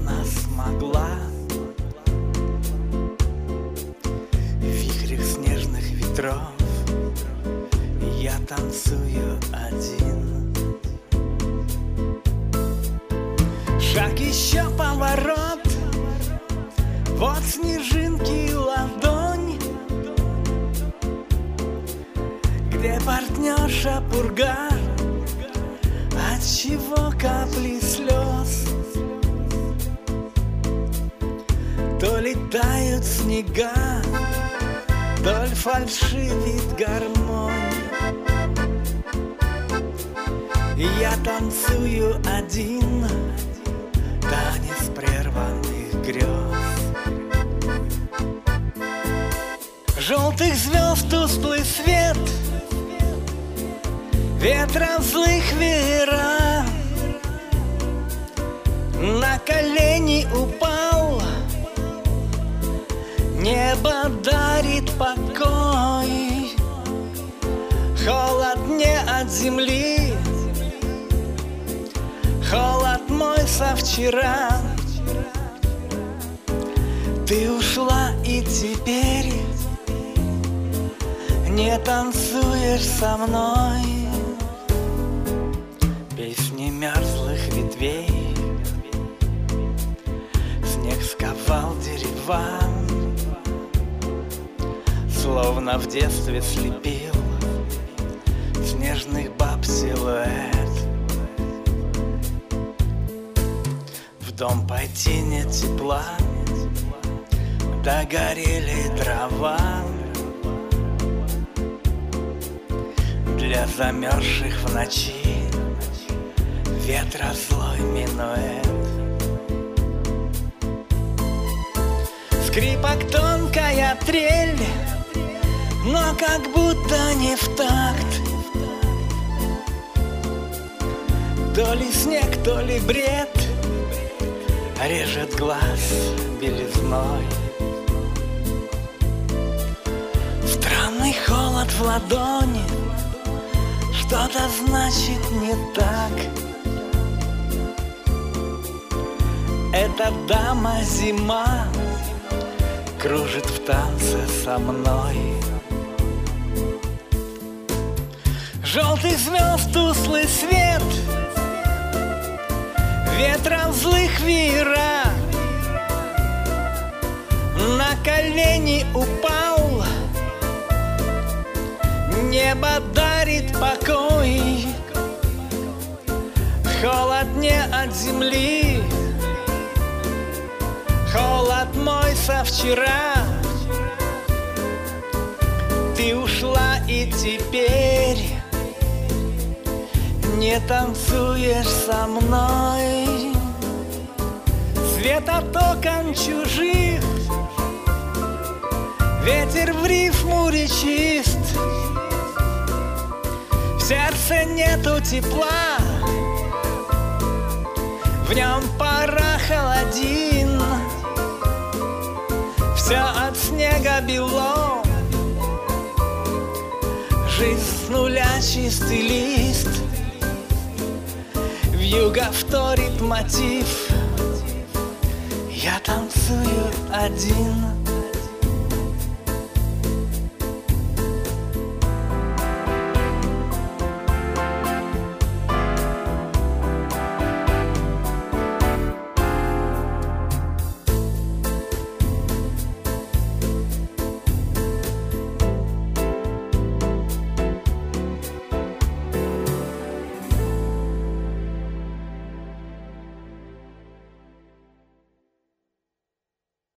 нас смогла. В вихрях снежных ветров я танцую один. Шаг, еще поворот, вот снежинки и ладонь, где партнерша пурга, отчего капли слез. То летают снега, то ли фальшивит гармонь. И я танцую один, танец прерванных грез. Желтых звезд тусклый свет, ветра злых веера. На колени упал, небо дарит покой. Холод не от земли, холод мой со вчера. Ты ушла и теперь не танцуешь со мной. Песни мерзлых ветвей, снег сковал дерева, словно в детстве слепил снежных баб силуэт. В дом пойти нет тепла, догорели дрова. Для замерзших в ночи ветра злой минуэт. Скрипок тонкая трель, но как будто не в такт. То ли снег, то ли бред режет глаз белизной. Странный холод в ладони, что-то значит не так. Эта дама зима кружит в танце со мной. Желтых звезд тусклый свет, ветра злых веера. На колени упал, небо дарит покой. Холод не от земли, холод мой со вчера. Ты ушла и теперь не танцуешь со мной. Свет от окон чужих, ветер в рифму речист. В сердце нету тепла, в нем пора холодин. Все от снега бело, жизнь с нуля чистый лист. Вьюга вторит мотив, я танцую один.